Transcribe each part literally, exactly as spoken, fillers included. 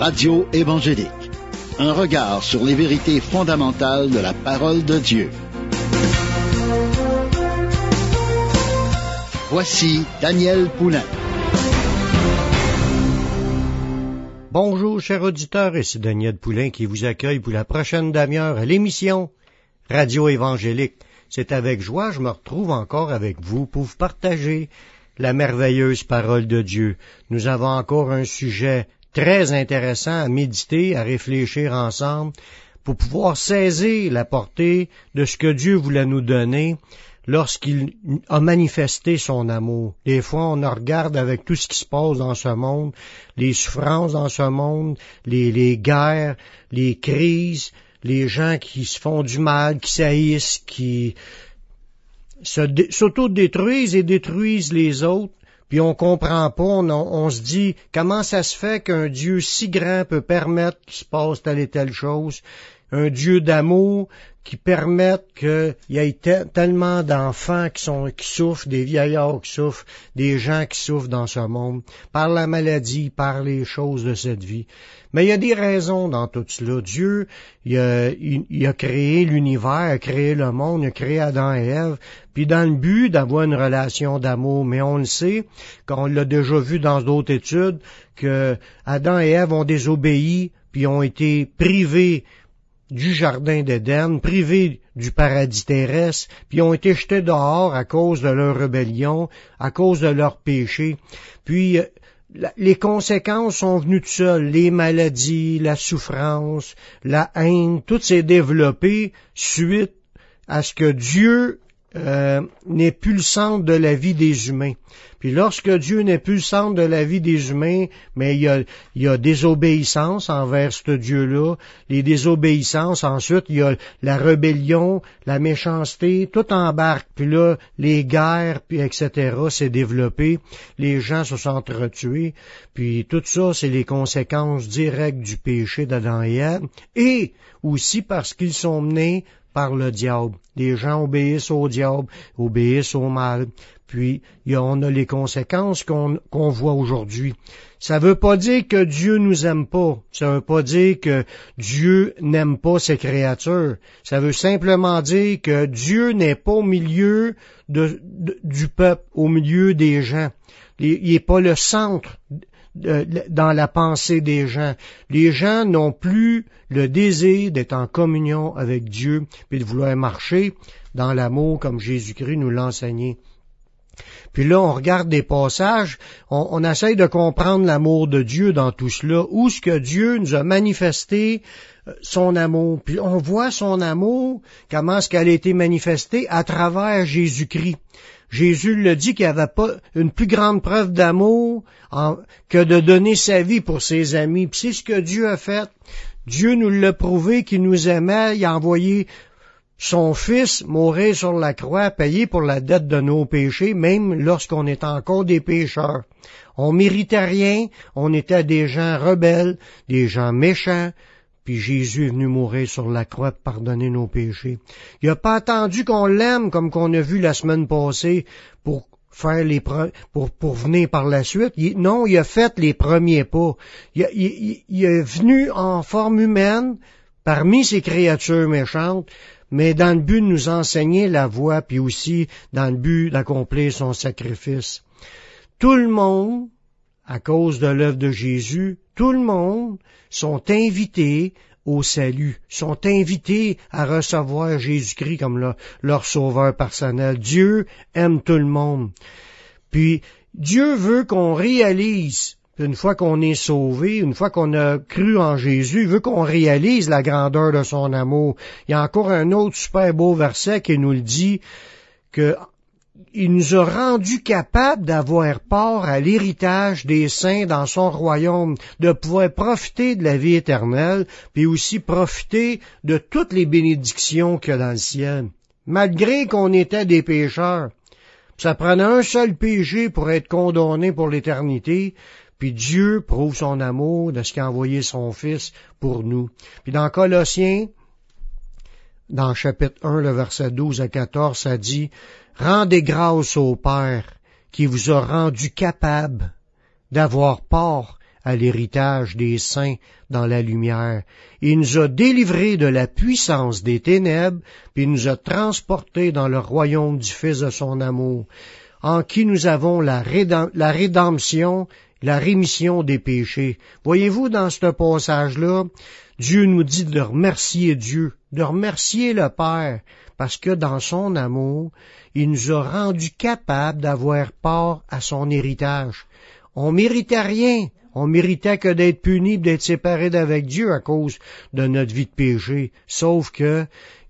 Radio évangélique. Un regard sur les vérités fondamentales de la parole de Dieu. Voici Daniel Poulain. Bonjour, chers auditeurs, ici Daniel Poulain qui vous accueille pour la prochaine demi-heure à l'émission Radio évangélique. C'est avec joie que je me retrouve encore avec vous pour vous partager la merveilleuse parole de Dieu. Nous avons encore un sujet très intéressant à méditer, à réfléchir ensemble, pour pouvoir saisir la portée de ce que Dieu voulait nous donner lorsqu'il a manifesté son amour. Des fois, on regarde avec tout ce qui se passe dans ce monde, les souffrances dans ce monde, les, les guerres, les crises, les gens qui se font du mal, qui s'haïssent, qui se dé, s'auto-détruisent et détruisent les autres. Puis on comprend pas, on, on se dit, comment ça se fait qu'un Dieu si grand peut permettre qu'il se passe telle et telle chose, un Dieu d'amour qui permette qu'il y ait te, tellement d'enfants qui sont qui souffrent, des vieillards qui souffrent, des gens qui souffrent dans ce monde, par la maladie, par les choses de cette vie. Mais il y a des raisons dans tout cela. Dieu, il a, il, il a créé l'univers, a créé le monde, il a créé Adam et Ève, puis dans le but d'avoir une relation d'amour. Mais on le sait, qu'on l'a déjà vu dans d'autres études, que Adam et Ève ont désobéi, puis ont été privés du jardin d'Éden, privés du paradis terrestre, puis ont été jetés dehors à cause de leur rébellion, à cause de leur péché. Puis les conséquences sont venues de seules, les maladies, la souffrance, la haine, tout s'est développé suite à ce que Dieu euh, n'est plus le centre de la vie des humains. Puis lorsque Dieu n'est plus le centre de la vie des humains, mais il y a, il y a désobéissance envers ce Dieu-là, les désobéissances, ensuite il y a la rébellion, la méchanceté, tout embarque. Puis là, les guerres, puis et cetera s'est développé, les gens se sont entretués, puis tout ça, c'est les conséquences directes du péché d'Adam et Ève, et aussi parce qu'ils sont menés par le diable. Les gens obéissent au diable, obéissent au mal. Puis, y a, on a les conséquences qu'on, qu'on voit aujourd'hui. Ça veut pas dire que Dieu nous aime pas. Ça veut pas dire que Dieu n'aime pas ses créatures. Ça veut simplement dire que Dieu n'est pas au milieu de, de, du peuple, au milieu des gens. Il n'est pas le centre de, de, dans la pensée des gens. Les gens n'ont plus le désir d'être en communion avec Dieu, puis de vouloir marcher dans l'amour comme Jésus-Christ nous l'a enseigné. Puis là, on regarde des passages, on, on essaye de comprendre l'amour de Dieu dans tout cela, où ce que Dieu nous a manifesté son amour. Puis on voit son amour, comment est-ce qu'elle a été manifestée à travers Jésus-Christ. Jésus le dit qu'il n'y avait pas une plus grande preuve d'amour en, que de donner sa vie pour ses amis. Puis c'est ce que Dieu a fait. Dieu nous l'a prouvé qu'il nous aimait, il a envoyé son Fils mourir sur la croix, payer pour la dette de nos péchés, même lorsqu'on est encore des pécheurs. On méritait rien, on était des gens rebelles, des gens méchants, puis Jésus est venu mourir sur la croix pour pardonner nos péchés. Il n'a pas attendu qu'on l'aime, comme qu'on a vu la semaine passée, pour faire les pre- pour pour venir par la suite. Il, non, il a fait les premiers pas. Il, il, il est venu en forme humaine, parmi ces créatures méchantes, mais dans le but de nous enseigner la voie, puis aussi dans le but d'accomplir son sacrifice. Tout le monde, à cause de l'œuvre de Jésus, tout le monde sont invités au salut, sont invités à recevoir Jésus-Christ comme leur, leur sauveur personnel. Dieu aime tout le monde. Puis, Dieu veut qu'on réalise, une fois qu'on est sauvé, une fois qu'on a cru en Jésus, il veut qu'on réalise la grandeur de son amour. Il y a encore un autre super beau verset qui nous le dit, que il nous a rendus capables d'avoir part à l'héritage des saints dans son royaume, de pouvoir profiter de la vie éternelle, puis aussi profiter de toutes les bénédictions qu'il y a dans le ciel. Malgré qu'on était des pécheurs, ça prenait un seul péché pour être condamné pour l'éternité, puis Dieu prouve son amour de ce qu'il a envoyé son Fils pour nous. Puis dans Colossiens, dans le chapitre un, le verset douze à quatorze, ça dit « Rendez grâce au Père qui vous a rendu capable d'avoir part à l'héritage des saints dans la lumière. Il nous a délivrés de la puissance des ténèbres, puis il nous a transportés dans le royaume du Fils de son amour, en qui nous avons la, rédem- la rédemption, la rémission des péchés. Voyez-vous, dans ce passage-là, Dieu nous dit de remercier Dieu, de remercier le Père, parce que dans son amour, il nous a rendus capables d'avoir part à son héritage. On méritait rien. On méritait que d'être punis, d'être séparés d'avec Dieu à cause de notre vie de péché. Sauf que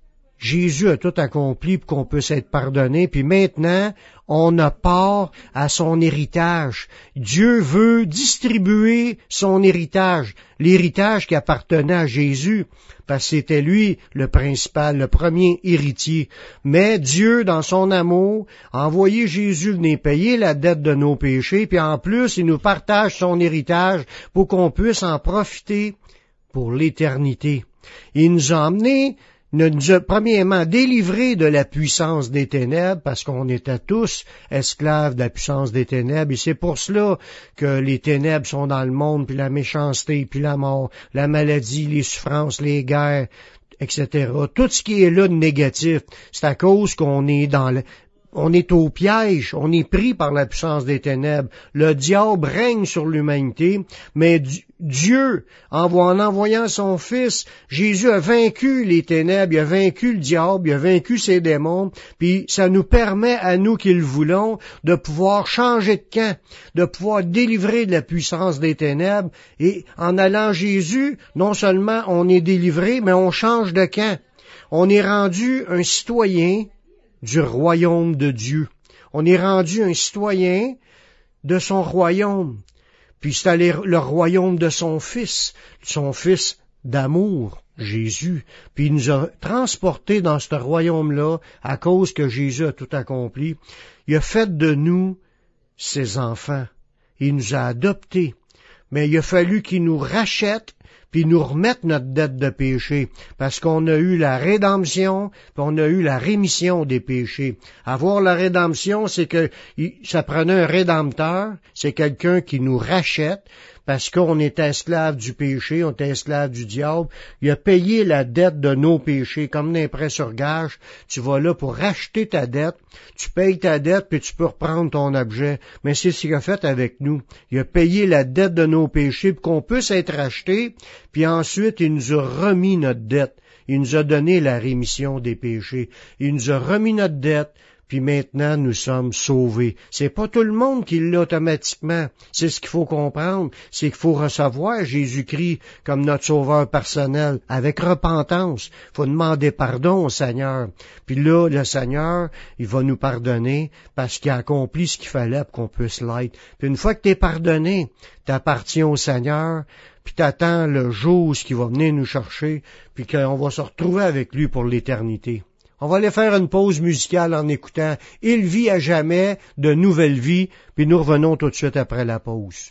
Jésus a tout accompli pour qu'on puisse être pardonné, puis maintenant, on a part à son héritage. Dieu veut distribuer son héritage, l'héritage qui appartenait à Jésus, parce que c'était lui le principal, le premier héritier. Mais Dieu, dans son amour, a envoyé Jésus venir payer la dette de nos péchés, puis en plus, il nous partage son héritage pour qu'on puisse en profiter pour l'éternité. Il nous a emmenés nous a premièrement délivrés de la puissance des ténèbres, parce qu'on était tous esclaves de la puissance des ténèbres, et c'est pour cela que les ténèbres sont dans le monde, puis la méchanceté, puis la mort, la maladie, les souffrances, les guerres, et cetera. Tout ce qui est là de négatif, c'est à cause qu'on est dans le... On est au piège, on est pris par la puissance des ténèbres. Le diable règne sur l'humanité, mais Dieu, en envoyant son Fils, Jésus a vaincu les ténèbres, il a vaincu le diable, il a vaincu ses démons, puis ça nous permet, à nous qui le voulons, de pouvoir changer de camp, de pouvoir délivrer de la puissance des ténèbres, et en allant à Jésus, non seulement on est délivré, mais on change de camp. On est rendu un citoyen du royaume de Dieu. On est rendu un citoyen de son royaume. Puis c'est le royaume de son Fils, son Fils d'amour, Jésus. Puis il nous a transportés dans ce royaume-là à cause que Jésus a tout accompli. Il a fait de nous ses enfants. Il nous a adoptés. Mais il a fallu qu'il nous rachète puis nous remettre notre dette de péché, parce qu'on a eu la rédemption, puis on a eu la rémission des péchés. Avoir la rédemption, c'est que ça prenait un rédempteur, c'est quelqu'un qui nous rachète, parce qu'on est esclave du péché, on est esclave du diable. Il a payé la dette de nos péchés, comme d'un prêt sur gage. Tu vas là pour racheter ta dette, tu payes ta dette, puis tu peux reprendre ton objet. Mais c'est ce qu'il a fait avec nous. Il a payé la dette de nos péchés pour qu'on puisse être racheté, puis ensuite il nous a remis notre dette. Il nous a donné la rémission des péchés. Il nous a remis notre dette, puis maintenant nous sommes sauvés. C'est pas tout le monde qui l'a automatiquement. C'est ce qu'il faut comprendre, c'est qu'il faut recevoir Jésus-Christ comme notre sauveur personnel, avec repentance. Il faut demander pardon au Seigneur. Puis là, le Seigneur, il va nous pardonner parce qu'il a accompli ce qu'il fallait pour qu'on puisse l'être. Puis une fois que tu es pardonné, t'appartiens au Seigneur, puis t'attends le jour où il va venir nous chercher, puis qu'on va se retrouver avec lui pour l'éternité. On va aller faire une pause musicale en écoutant « Il vit à jamais de nouvelle vie », puis nous revenons tout de suite après la pause.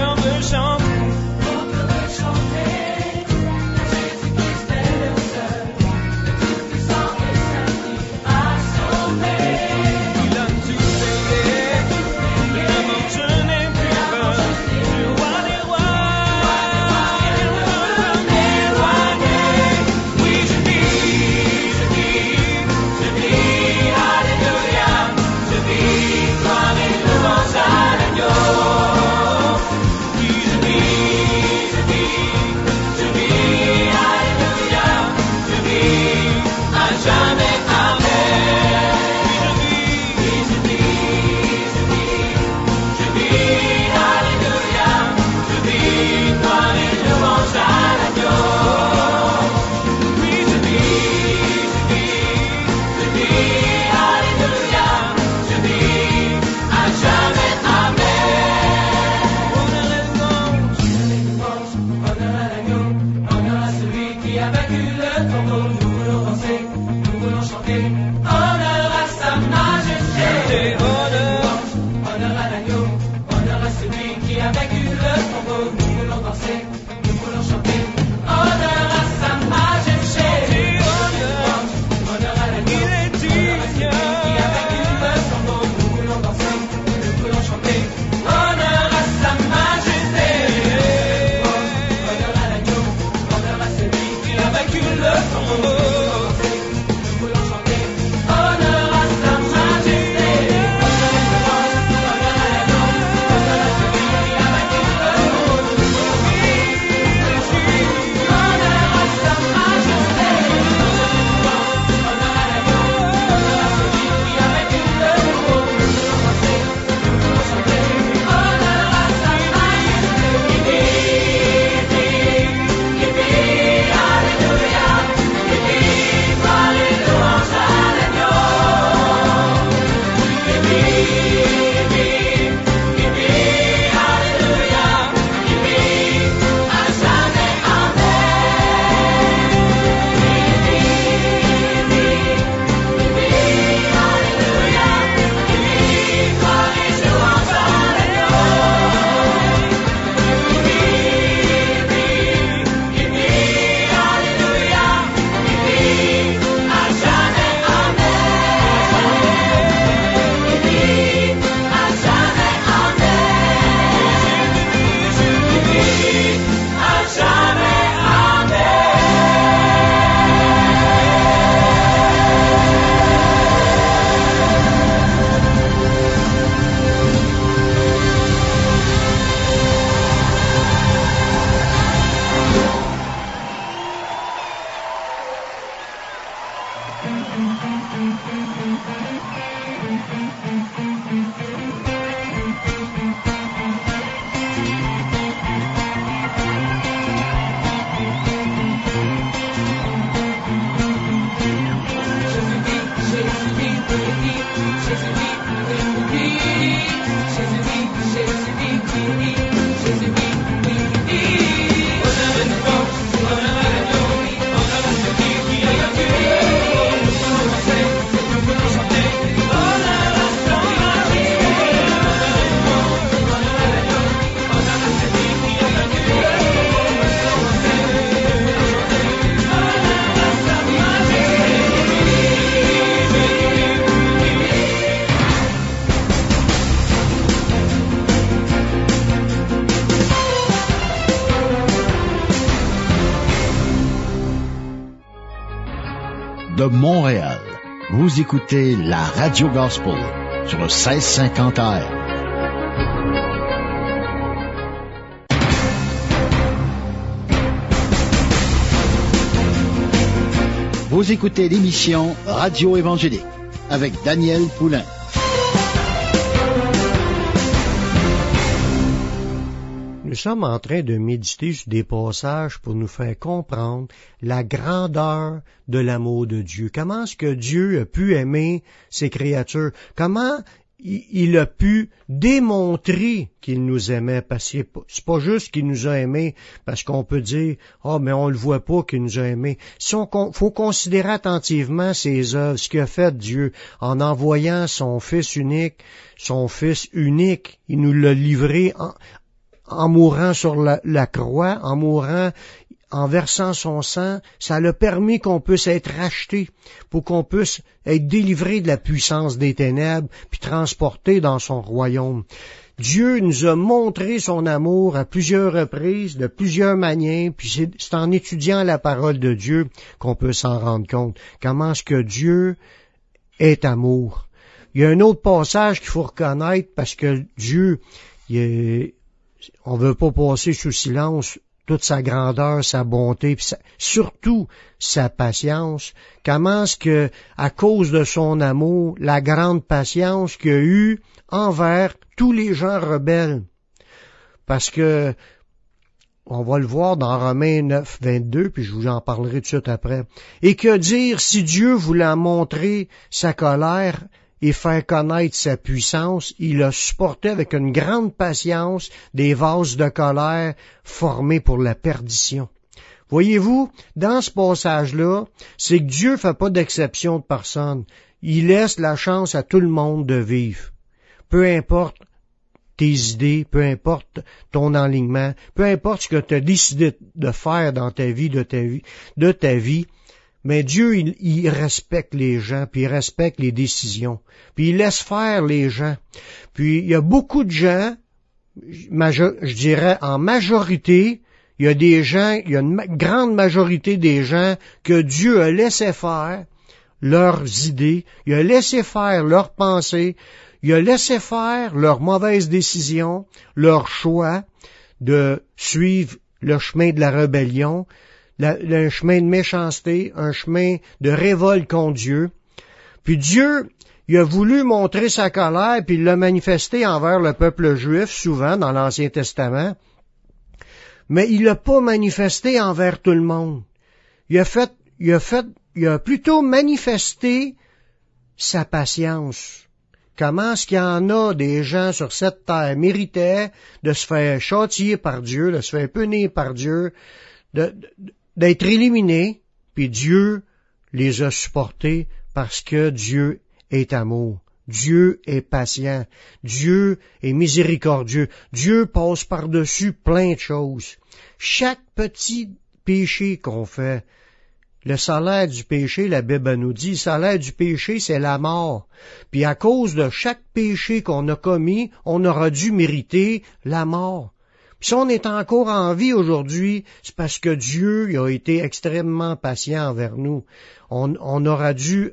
Mon cœur veut chanter, Jésus-Christ est le seul. De Montréal, vous écoutez la Radio Gospel sur le seize cinquante A M. Vous écoutez l'émission Radio Évangélique avec Daniel Poulain. Nous sommes en train de méditer sur des passages pour nous faire comprendre la grandeur de l'amour de Dieu. Comment est-ce que Dieu a pu aimer ses créatures? Comment il a pu démontrer qu'il nous aimait? Parce que c'est pas juste qu'il nous a aimés, parce qu'on peut dire « Ah, oh, mais on le voit pas qu'il nous a aimés ». Si on faut considérer attentivement ses œuvres, ce qu'a fait Dieu en envoyant son Fils unique, son Fils unique, il nous l'a livré en en mourant sur la, la croix, en mourant, en versant son sang, ça l'a permis qu'on puisse être racheté, pour qu'on puisse être délivré de la puissance des ténèbres, puis transporté dans son royaume. Dieu nous a montré son amour à plusieurs reprises, de plusieurs manières, puis c'est, c'est en étudiant la parole de Dieu qu'on peut s'en rendre compte. Comment est-ce que Dieu est amour? Il y a un autre passage qu'il faut reconnaître, parce que Dieu, il est, on veut pas passer sous silence toute sa grandeur, sa bonté, puis sa, surtout sa patience. Comment est-ce que, à cause de son amour, la grande patience qu'il a eue envers tous les gens rebelles. Parce que, on va le voir dans Romains neuf, vingt-deux, puis je vous en parlerai tout de suite après. Et que dire si Dieu voulait montrer sa colère et faire connaître sa puissance, il a supporté avec une grande patience des vases de colère formés pour la perdition. Voyez-vous, dans ce passage-là, c'est que Dieu fait pas d'exception de personne. Il laisse la chance à tout le monde de vivre. Peu importe tes idées, peu importe ton enlignement, peu importe ce que tu as décidé de faire dans ta vie, de ta vie, de ta vie, mais Dieu, il, il respecte les gens, puis il respecte les décisions, puis il laisse faire les gens. Puis il y a beaucoup de gens, major, je dirais en majorité, il y a des gens, il y a une ma- grande majorité des gens que Dieu a laissé faire leurs idées, il a laissé faire leurs pensées, il a laissé faire leurs mauvaises décisions, leurs choix de suivre le chemin de la rébellion, La, un chemin de méchanceté, un chemin de révolte contre Dieu. Puis Dieu, il a voulu montrer sa colère, puis il l'a manifesté envers le peuple juif, souvent dans l'Ancien Testament, mais il l'a pas manifesté envers tout le monde. Il a fait, il a fait, il a plutôt manifesté sa patience. Comment est-ce qu'il y en a des gens sur cette terre méritaient de se faire châtier par Dieu, de se faire punir par Dieu, de, de d'être éliminés, puis Dieu les a supportés parce que Dieu est amour. Dieu est patient. Dieu est miséricordieux. Dieu passe par-dessus plein de choses. Chaque petit péché qu'on fait, le salaire du péché, la Bible nous dit, le salaire du péché, c'est la mort. Puis à cause de chaque péché qu'on a commis, on aura dû mériter la mort. Puis si on est encore en vie aujourd'hui, c'est parce que Dieu il a été extrêmement patient envers nous. On, on aura dû,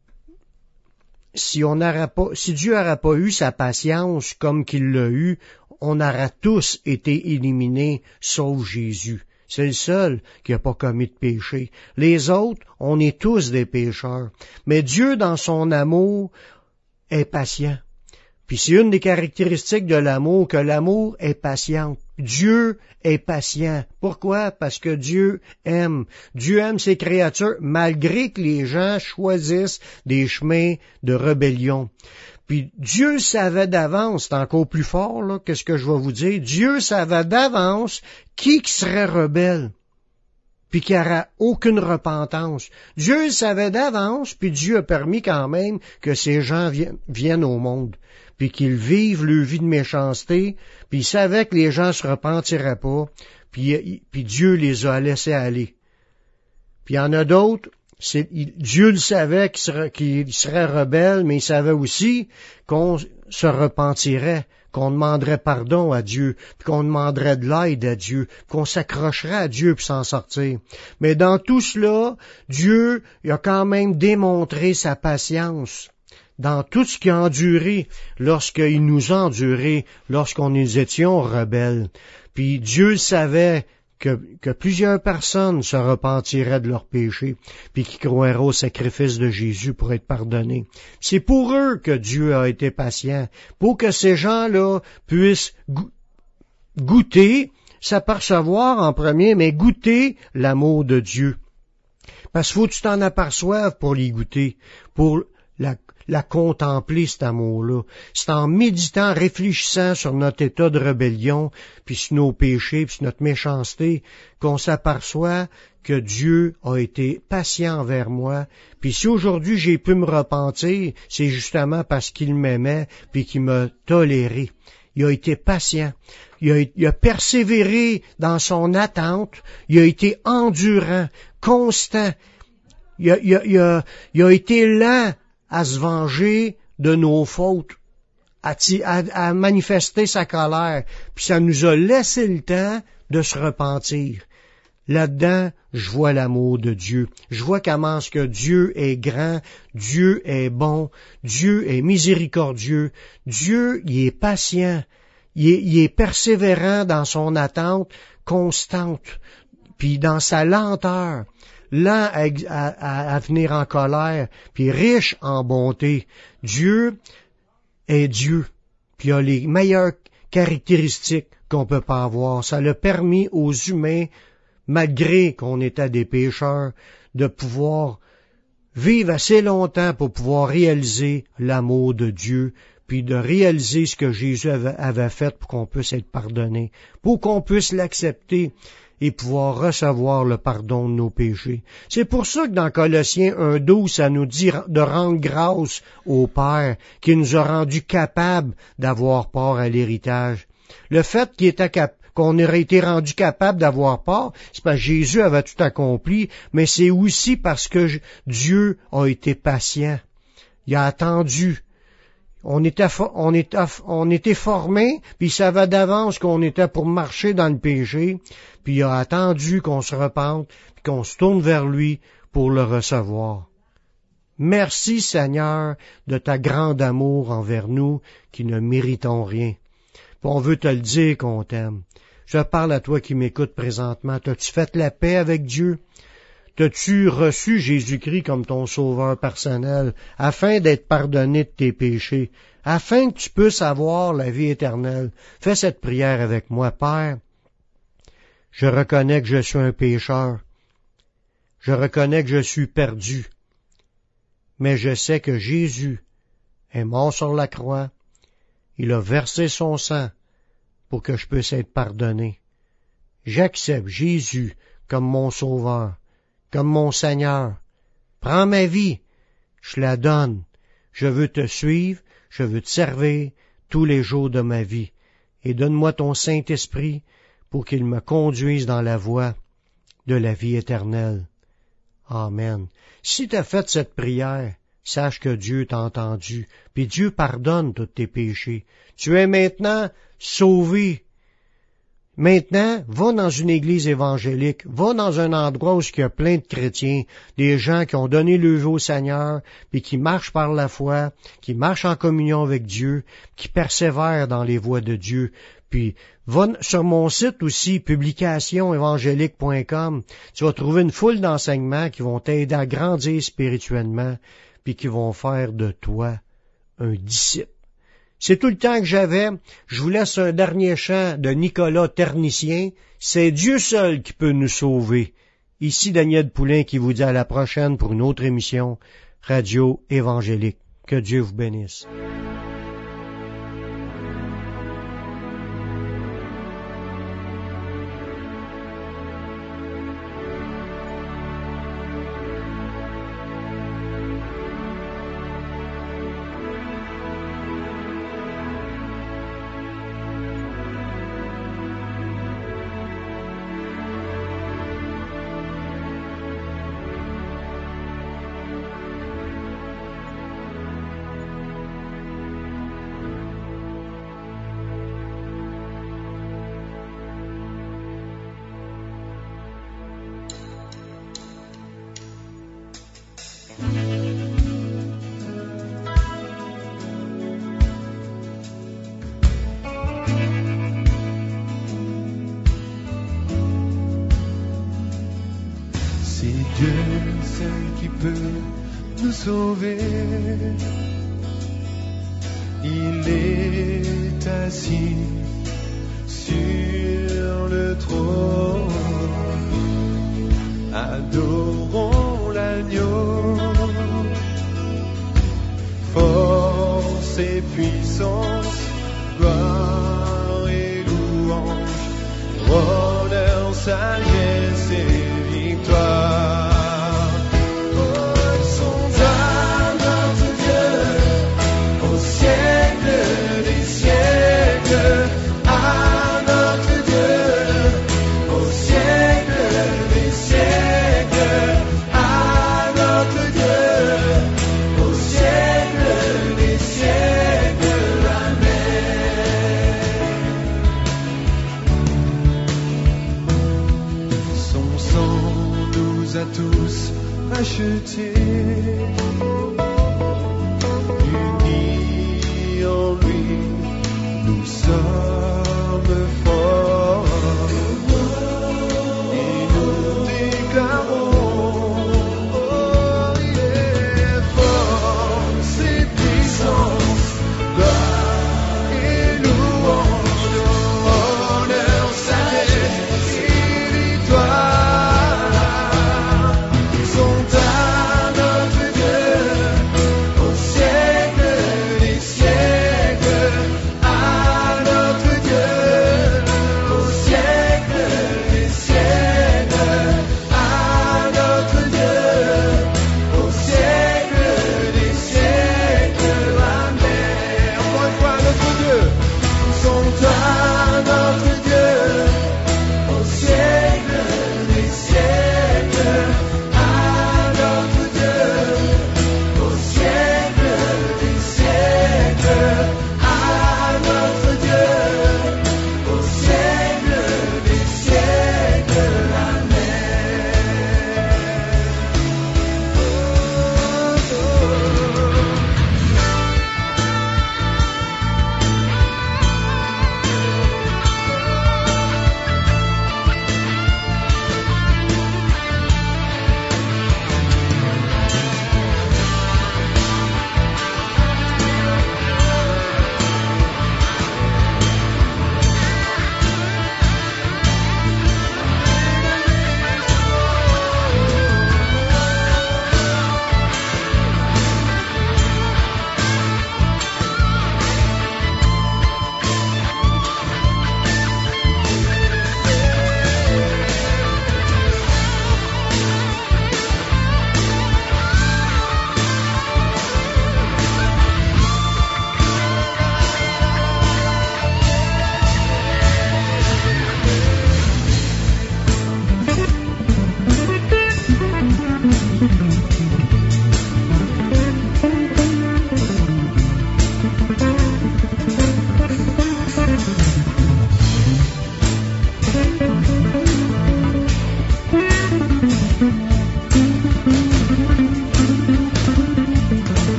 si on n'aurait pas, si Dieu n'aurait pas eu sa patience comme qu'il l'a eu, on aurait tous été éliminés, sauf Jésus. C'est le seul qui n'a pas commis de péché. Les autres, on est tous des pécheurs. Mais Dieu, dans son amour, est patient. Puis c'est une des caractéristiques de l'amour, que l'amour est patient. Dieu est patient. Pourquoi? Parce que Dieu aime. Dieu aime ses créatures, malgré que les gens choisissent des chemins de rébellion. Puis Dieu savait d'avance, c'est encore plus fort, là, qu'est-ce que je vais vous dire. Dieu savait d'avance qui serait rebelle, puis qui n'aura aucune repentance. Dieu le savait d'avance, puis Dieu a permis quand même que ces gens viennent, viennent au monde, puis qu'ils vivent leur vie de méchanceté, puis il savait que les gens se repentiraient pas, puis, puis Dieu les a laissés aller. Puis il y en a d'autres, c'est, il, Dieu le savait qu'ils seraient, qu'ils seraient rebelles, mais il savait aussi qu'on se repentirait, qu'on demanderait pardon à Dieu, puis qu'on demanderait de l'aide à Dieu, puis qu'on s'accrocherait à Dieu pour s'en sortir. Mais dans tout cela, Dieu il a quand même démontré sa patience dans tout ce qu'il a enduré lorsqu'il nous a enduré, lorsqu'on nous étions rebelles. Puis Dieu savait que, que plusieurs personnes se repentiraient de leurs péchés, puis qui croiraient au sacrifice de Jésus pour être pardonnés. C'est pour eux que Dieu a été patient, pour que ces gens-là puissent go- goûter, s'apercevoir en premier, mais goûter l'amour de Dieu. Parce qu'il faut que tu t'en aperçoives pour les goûter, pour la la contempler, cet amour-là. C'est en méditant, réfléchissant sur notre état de rébellion, puis sur nos péchés, puis sur notre méchanceté, qu'on s'aperçoit que Dieu a été patient envers moi. Puis si aujourd'hui j'ai pu me repentir, c'est justement parce qu'il m'aimait, puis qu'il m'a toléré. Il a été patient. Il a, il a persévéré dans son attente. Il a été endurant, constant. Il a, il a, il a, il a été lent à se venger de nos fautes, à, à, à manifester sa colère, puis ça nous a laissé le temps de se repentir. Là-dedans, je vois l'amour de Dieu. Je vois comment ce que Dieu est grand, Dieu est bon, Dieu est miséricordieux, Dieu, il est patient, il est, il est persévérant dans son attente constante, puis dans sa lenteur. Lent à, à, à venir en colère, puis riche en bonté. Dieu est Dieu, puis il a les meilleures caractéristiques qu'on peut pas avoir. Ça l'a permis aux humains, malgré qu'on était des pécheurs, de pouvoir vivre assez longtemps pour pouvoir réaliser l'amour de Dieu, puis de réaliser ce que Jésus avait, avait fait pour qu'on puisse être pardonné, pour qu'on puisse l'accepter et pouvoir recevoir le pardon de nos péchés. C'est pour ça que dans Colossiens un douze, ça nous dit de rendre grâce au Père qui nous a rendus capables d'avoir part à l'héritage. Le fait qu'il était cap- qu'on aurait été rendu capable d'avoir part, c'est parce que Jésus avait tout accompli, mais c'est aussi parce que Dieu a été patient. Il a attendu. On était, on était, on était formés, puis il savait d'avance qu'on était pour marcher dans le péché, puis il a attendu qu'on se repente, puis qu'on se tourne vers lui pour le recevoir. Merci Seigneur de ta grande amour envers nous qui ne méritons rien. Puis on veut te le dire qu'on t'aime. Je parle à toi qui m'écoutes présentement. T'as-tu fait la paix avec Dieu? T'as-tu reçu Jésus-Christ comme ton sauveur personnel, afin d'être pardonné de tes péchés, afin que tu puisses avoir la vie éternelle? Fais cette prière avec moi, Père. Je reconnais que je suis un pécheur. Je reconnais que je suis perdu. Mais je sais que Jésus est mort sur la croix. Il a versé son sang pour que je puisse être pardonné. J'accepte Jésus comme mon sauveur, comme mon Seigneur. Prends ma vie, je la donne. Je veux te suivre, je veux te servir tous les jours de ma vie. Et donne-moi ton Saint-Esprit pour qu'il me conduise dans la voie de la vie éternelle. Amen. Si tu as fait cette prière, sache que Dieu t'a entendu, puis Dieu pardonne tous tes péchés. Tu es maintenant sauvé. Maintenant, va dans une église évangélique, va dans un endroit où il y a plein de chrétiens, des gens qui ont donné le vœu au Seigneur, puis qui marchent par la foi, qui marchent en communion avec Dieu, qui persévèrent dans les voies de Dieu. Puis, va sur mon site aussi, publication évangélique point com, tu vas trouver une foule d'enseignements qui vont t'aider à grandir spirituellement, puis qui vont faire de toi un disciple. C'est tout le temps que j'avais. Je vous laisse un dernier chant de Nicolas Ternicien. C'est Dieu seul qui peut nous sauver. Ici Daniel Poulain qui vous dit à la prochaine pour une autre émission Radio Évangélique. Que Dieu vous bénisse. Sauver. Il est assis sur le trône. Adorons l'agneau. Force et puissance, gloire et louange, honneur, sagesse et victoire.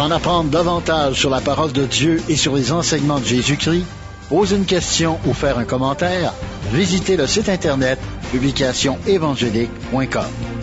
en apprendre davantage sur la parole de Dieu et sur les enseignements de Jésus-Christ, poser une question ou faire un commentaire, visitez le site Internet publication évangélique point com.